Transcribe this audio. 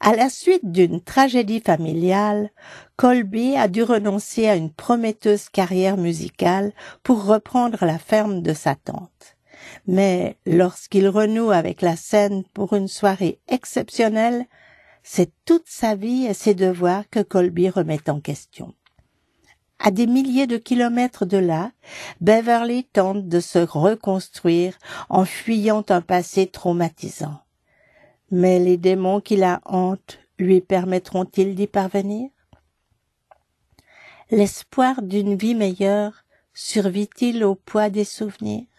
À la suite d'une tragédie familiale, Colby a dû renoncer à une prometteuse carrière musicale pour reprendre la ferme de sa tante. Mais lorsqu'il renoue avec la scène pour une soirée exceptionnelle, c'est toute sa vie et ses devoirs que Colby remet en question. À des milliers de kilomètres de là, Beverly tente de se reconstruire en fuyant un passé traumatisant. Mais les démons qui la hantent lui permettront-ils d'y parvenir? L'espoir d'une vie meilleure survit-il au poids des souvenirs?